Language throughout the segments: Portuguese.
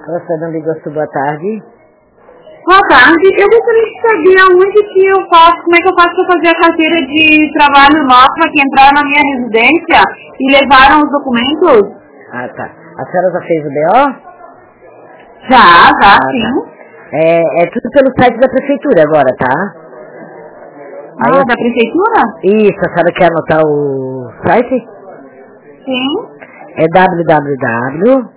Você não ligou, boa tarde. Boa tarde. Eu gostaria de saber aonde que eu faço, como é que eu faço para fazer a carteira de trabalho nova que entraram na minha residência e levaram os documentos? Ah, tá. A senhora já fez o BO? Já, sim. Tá. É tudo pelo site da prefeitura agora, tá? Aí da prefeitura? Isso, a senhora quer anotar o site? Sim. É www.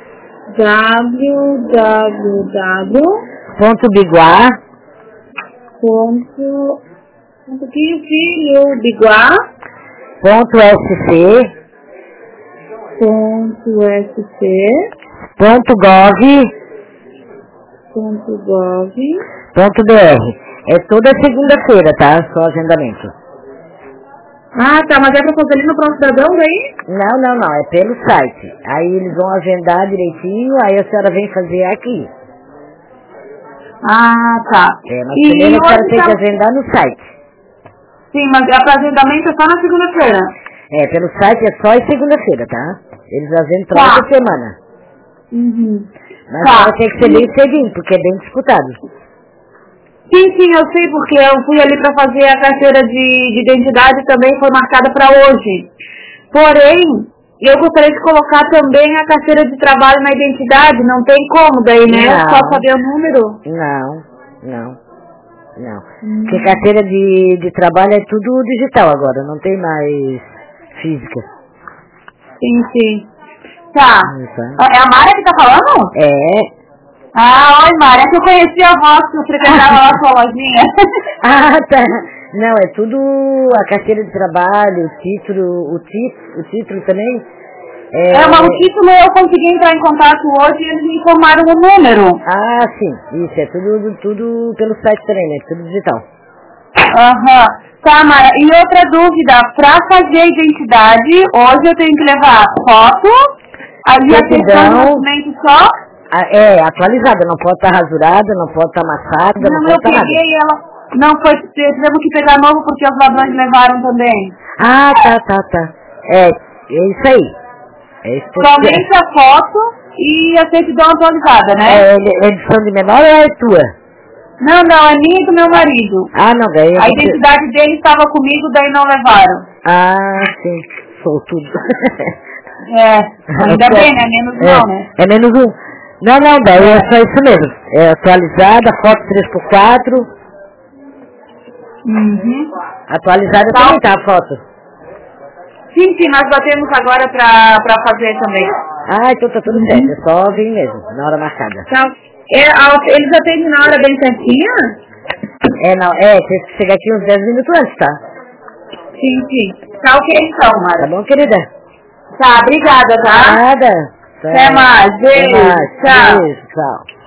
Biguá. .sc.gov.br. É toda segunda-feira, tá? Só agendamento. Ah, tá, mas é pra fazer ali no Pronto Cidadão daí? Não, é pelo site. Aí eles vão agendar direitinho, aí a senhora vem fazer aqui. Ah, tá. Mas primeiro a senhora tem que agendar no site. Sim, mas o agendamento é só na segunda-feira. Pelo site é só em segunda-feira, tá? Eles agendam toda semana. Uhum. Mas a senhora tem que ser bem cedinho, porque é bem disputado. Sim, eu sei, porque eu fui ali para fazer a carteira de identidade e também foi marcada para hoje. Porém, eu gostaria de colocar também a carteira de trabalho na identidade, não tem como daí, né? Não. Só saber o número? Não. Porque carteira de trabalho é tudo digital agora, não tem mais física. Sim. Tá. Isso. É a Mara que tá falando? É. Ah, oi Mara, é que eu conheci a voz que eu frequentava lá na sua lojinha. Ah, tá. Não, é tudo a carteira de trabalho, o título também. Mas o título eu consegui entrar em contato hoje e eles me informaram o número. Ah, sim. Isso, é tudo pelo site também, né? Tudo digital. Aham. Tá, Mara, e outra dúvida, pra fazer a identidade, hoje eu tenho que levar foto, aí a questão do documento só? Atualizada, não pode estar rasurada, não pode estar amassada, não pode estar nada. Não, eu peguei ela, não foi, tivemos que pegar novo porque os ladrões levaram também. Ah, tá. É isso aí. Somente a foto e a certidão atualizada, né? É edição de menor ou é tua? Não, é minha e do meu marido. Ah, não, daí... A identidade dele estava comigo, daí não levaram. Ah, sim, sou tudo. Ainda bem, né? Menos não, né? É menos um. Não, daí é só isso mesmo. É atualizada, foto 3x4. Uhum. Atualizada também tá a foto. Sim, nós batemos agora pra fazer também. Ah, então tá tudo certo, é só vir mesmo, na hora marcada. Tá. Eles atendem na hora bem certinha? Tem que chegar aqui uns 10 minutos antes, tá? Sim. Tá ok então, Mara. Tá bom, querida? Tá, obrigada, tá? Nada. Até mais, beijo, tchau. Beijo, tchau.